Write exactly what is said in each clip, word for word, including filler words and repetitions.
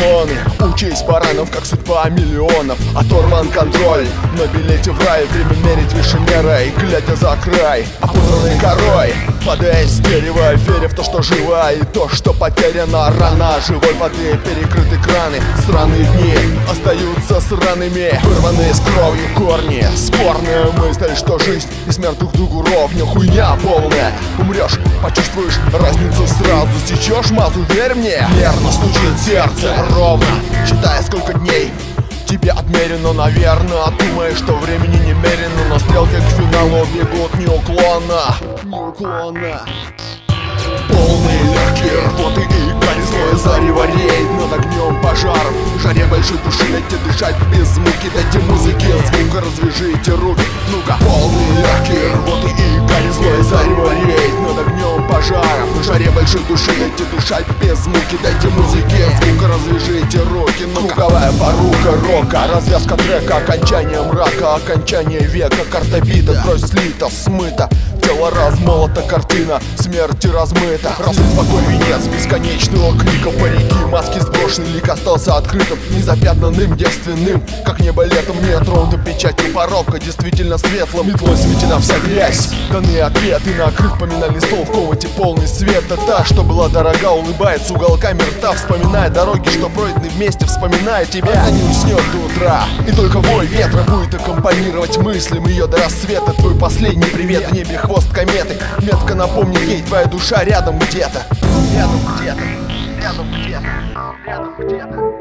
миллионы. Учись, баранов, как судьба миллионов. Оторван контроль на билете в рай. Время мерить выше мерой, глядя за край, опутанный корой, падая с дерева, веря в то, что жива, и то, что потеряна рана живой воды. Перекрыты краны, сраные дни остаются сраными, вырванные с кровью корни. Спорная мысль, что жизнь и смерть друг другу ровня. Хуйня полная. Умрешь, почувствуешь разницу сразу. Сечешь мазу, верь мне. Нервно стучит сердце ровно, считая, сколько дней тебе отмерено, наверное. Думаешь, что времени немерено, но стрелки к финалу бегут неуклонно. Неуклонно. Полные легкие рвоты и гарь, злое зарево реет над огнем пожаров. В жаре большой души дайте дышать без муки, дайте музыке звука, развяжите руки. Ну-ка. Полные легкие рвоты и гарь, злое зарево реет над огнем пожаров. В жаре большой души дайте дышать без муки, дайте музыке звука, развяжите руки. Ну-ка. Круговая порука рока, развязка трека, окончание мрака, окончание века. Карта бита, кровь слита, смыта, тело размолота, картина смерти размыта. Рассвет, покой, венец бесконечного крика. Парики, маски сброшены, лик остался открытым, незапятнанным, девственным, как небо летом, не тронутым печатью порока, действительно светлым. Метлой светена вся грязь, данные ответы, накрыт поминальный стол в комнате полный света. Та, что была дорога, улыбается уголками рта, вспоминая дороги, что пройдены вместе, вспоминая тебя. Она не уснет до утра, и только вой ветра будет аккомпанировать мыслям ее до рассвета. Твой последний привет в небе, хвост кометы, метко напомнит ей, твоя душа рядом где-то. Рядом где-то, рядом где-то, рядом где-то.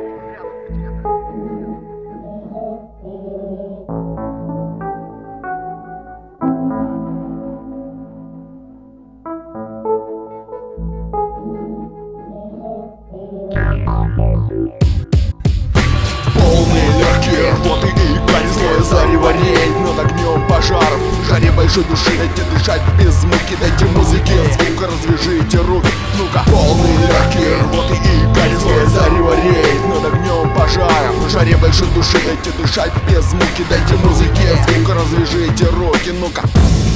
Полные легкие рвоты и гарь, злое зарево реет над огнем пожаров. В жаре большой души дайте дышать без муки, дайте музыке звука, развяжите руки. Ну-ка. Полные легкие рвоты и гарь, злое зарево реет над огнем пожаров. В жаре большой души дайте дышать без муки, дайте музыке звука, развяжите руки. Ну-ка.